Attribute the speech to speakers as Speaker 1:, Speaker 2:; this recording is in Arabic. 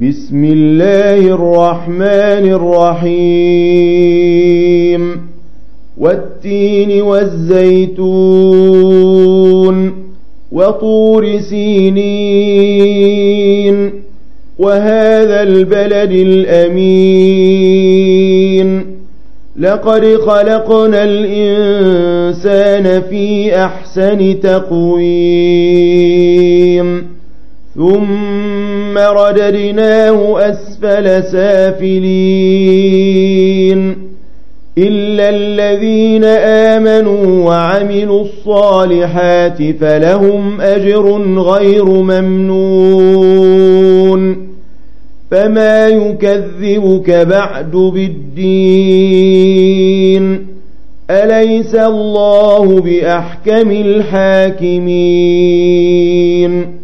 Speaker 1: بسم الله الرحمن الرحيم والتين والزيتون وطور سينين وهذا البلد الأمين لقد خلقنا الإنسان في أحسن تقويم ثم رددناه أسفل سافلين إلا الذين آمنوا وعملوا الصالحات فلهم أجر غير ممنون فما يكذبك بعد بالدين أليس الله بأحكم الحاكمين